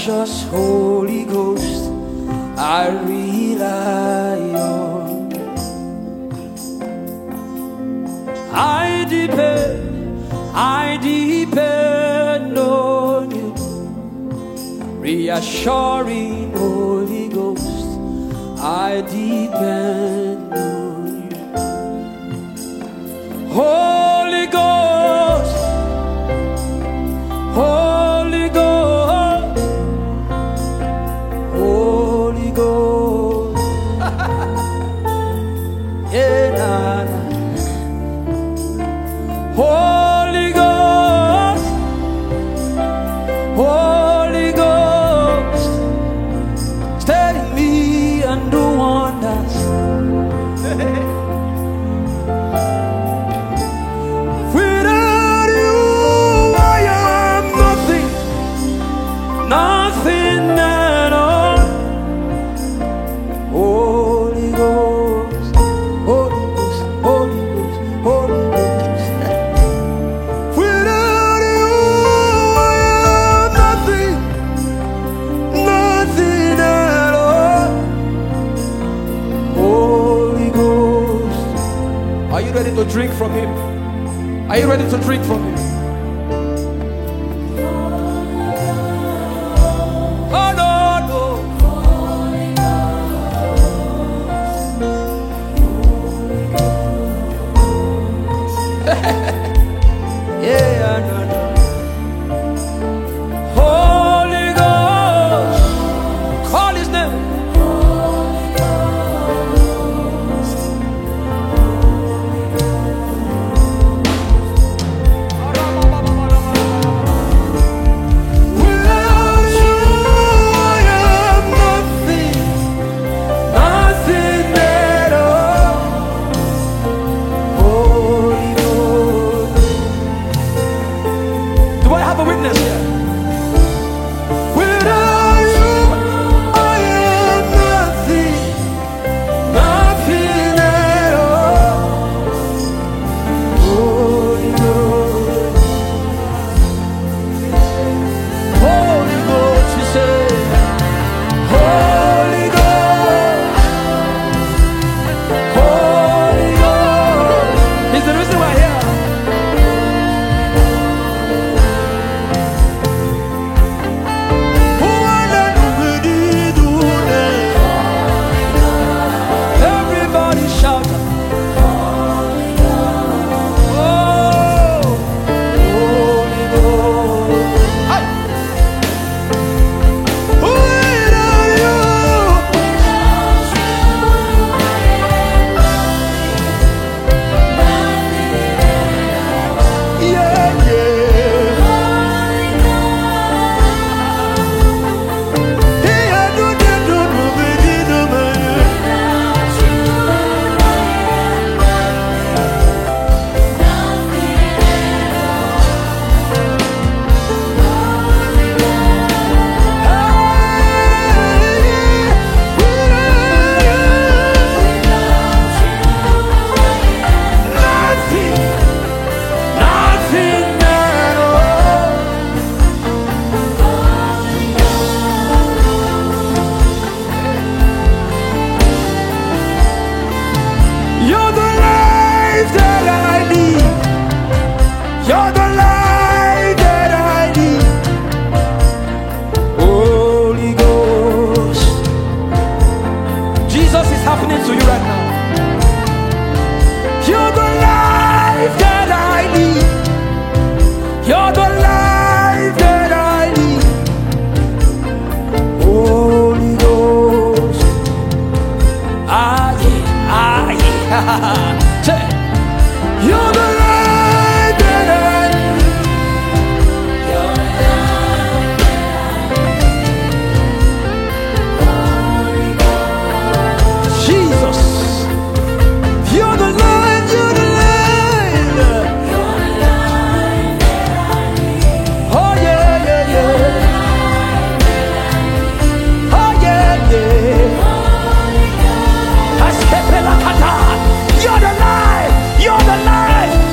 precious Holy Ghost, I rely on. I depend on you. Reassuring Holy Ghost, I depend on you. Holy Ghost, Holy Ghost, Holy Ghost. Yeah, nah, nah. Holy Ghost, Holy Ghost, stay in me and do wonders. Without you, I am nothing, nothing at all. Holy Ghost, Holy Ghost, Holy Ghost, Holy Ghost. Without you, I am nothing, nothing at all. Holy Ghost. Are you ready to drink from him? Are you ready to drink from him? Oh no, no. Yeah, no, no. Holy Ghost, call his name. Without you, I am nothing, nothing at all. Holy Ghost. Do I have a witness here? Without you, I am nothing, nothing at all. Holy Ghost, Holy Ghost, you say, Holy Ghost, Holy Ghost. Is the reason we're here. Who are the do everybody shout. Oh, Holy Ghost. Hey. Who are you? Yeah, yeah. Yeah, do, nothing, nothing at all. You're the life that I need. You're the life that I need. Holy Ghost. Jesus is happening to you right now. You're the life that I need. You're the life that I need. Holy Ghost. Ah, yeah, Say, you're the light that I need. You're the light that I need. Jesus, you're the light, you're the light. You're the light that I need. Oh yeah, yeah, yeah. Oh yeah, yeah. You're the light, you're the light.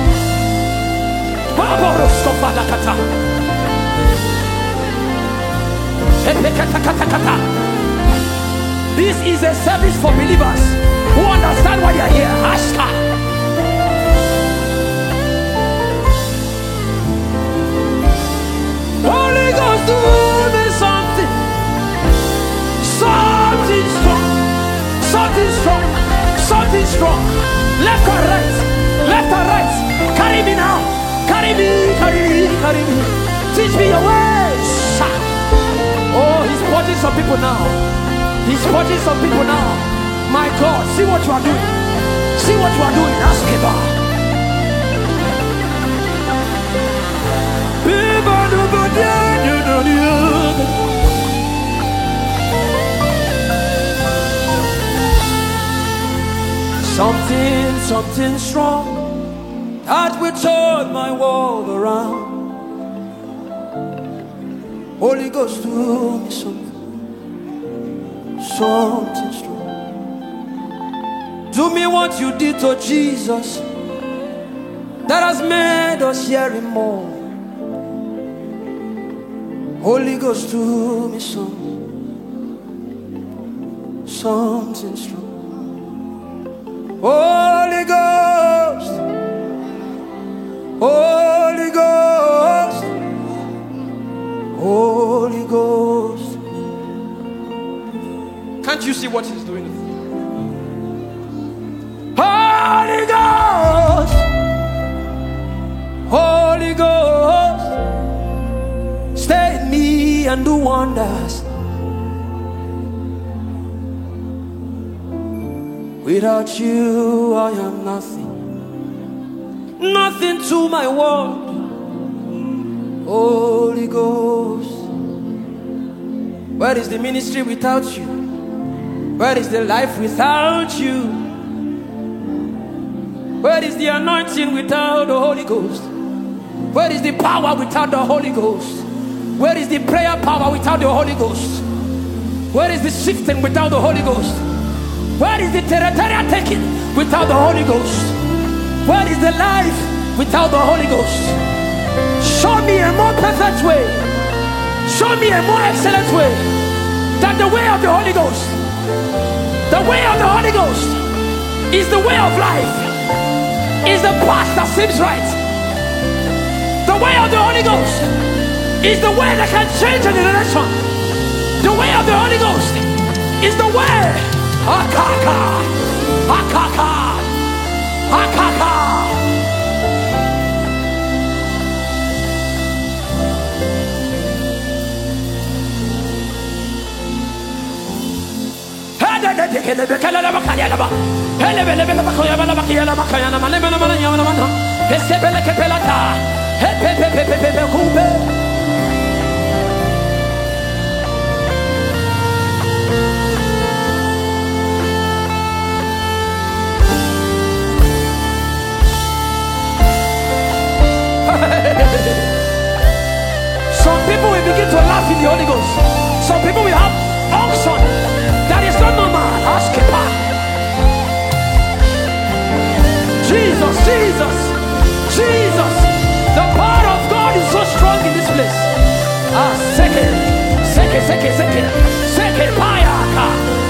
This is a service for believers who understand why they are here. Hashtag. Holy Ghost, do me something. Something strong. Something strong. Something strong. Left or right. Left or right. Carry me now. Carry me. Carry me. Carry me. Teach me your ways. Oh, he's purging some people now. He's purging some people now. My God, see what you are doing. See what you are doing. Ask about. Something strong that will turn my world around. Holy Ghost, do me something strong. Do me what you did to Jesus that has made us hear him more. Holy Ghost, do me something strong. Holy Ghost, Holy Ghost, Holy Ghost. Can't you see what he's doing? Holy Ghost, Holy Ghost, stay in me and do wonders. Without you, I am nothing. Nothing to my world. Holy Ghost, where is the ministry without you? Where is the life without you? Where is the anointing without the Holy Ghost? Where is the power without the Holy Ghost? Where is the prayer power without the Holy Ghost? Where is the shifting without the Holy Ghost? Where is the territorial taking without the Holy Ghost? Where is the life without the Holy Ghost? Show me a more perfect way. Show me a more excellent way than the way of the Holy Ghost. The way of the Holy Ghost is the way of life. Is the path that seems right. The way of the Holy Ghost is the way that can change a generation. The way of the Holy Ghost is the way. Akaka, akaka, akaka. in the Holy Ghost. Some people will have unction that is not normal. Ask it. Jesus, Jesus, Jesus. The power of God is so strong in this place. Seke, payaka.